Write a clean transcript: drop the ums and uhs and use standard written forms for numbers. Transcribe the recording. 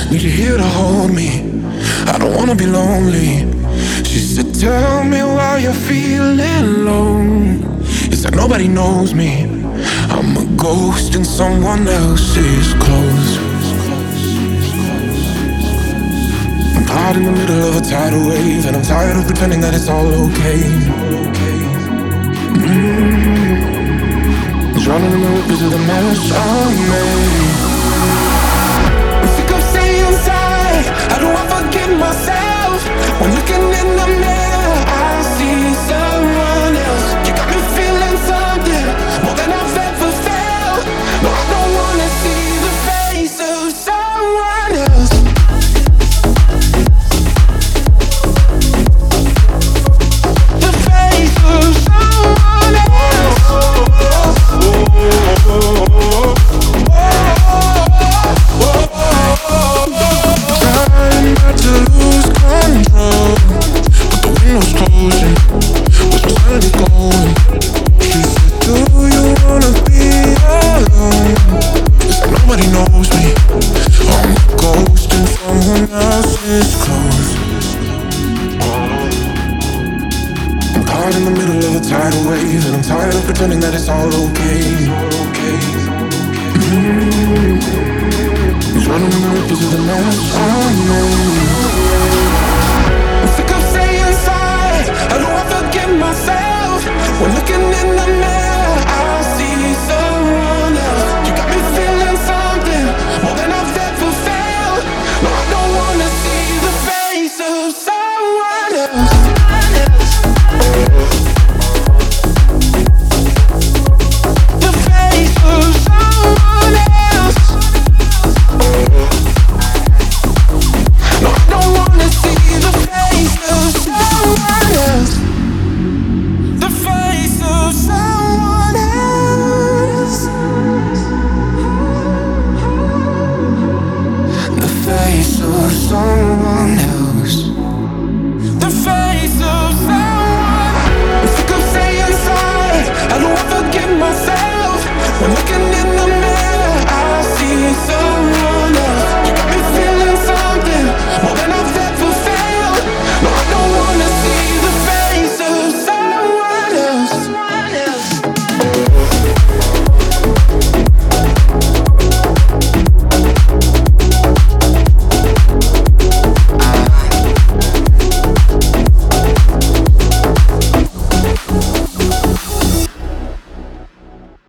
Need you here to hold me. I don't wanna be lonely. She said, tell me why you're feeling low. It's like nobody knows me. I'm a ghost in someone else's clothes. I'm caught in the middle of a tidal wave, and I'm tired of pretending that it's all okay. Drowning in the ripples of the mess I made. I'm sick of staying inside. How do I forgive myself? When looking in the mirror, I see someone else. You got me feeling something more than I've ever felt. No, I don't wanna see the face of someone else. The face of someone else. Trying not to lose control, but the window's closing. Where's my sanity going? She said, do you wanna be alone? It's like nobody knows me. I'm a ghost in someone else's clothes. I'm caught in the middle of a tidal wave, and I'm tired of pretending that it's all okay. Running in the ripples of the mess I made.